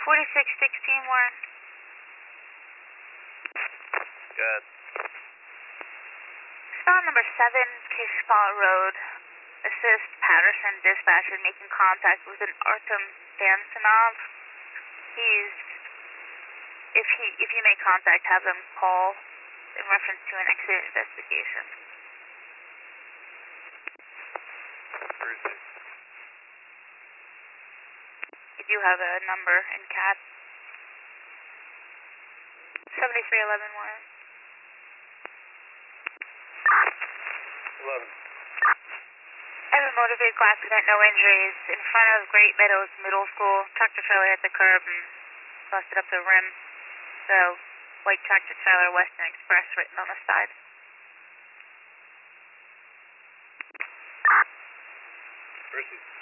4616 Warren. Good. Stop number 7, Case Spot Road. Assist Patterson dispatcher making contact with an Artem Dansanov. If you make contact, have them call in reference to an accident investigation. Where is he? You do have a number in CAD. 7311 Warren. 11. I have a motor vehicle accident, no injuries, in front of Great Meadows Middle School. Tractor trailer hit the curb and busted up the rim. The white tractor trailer, Western Express, written on the side. Where is he?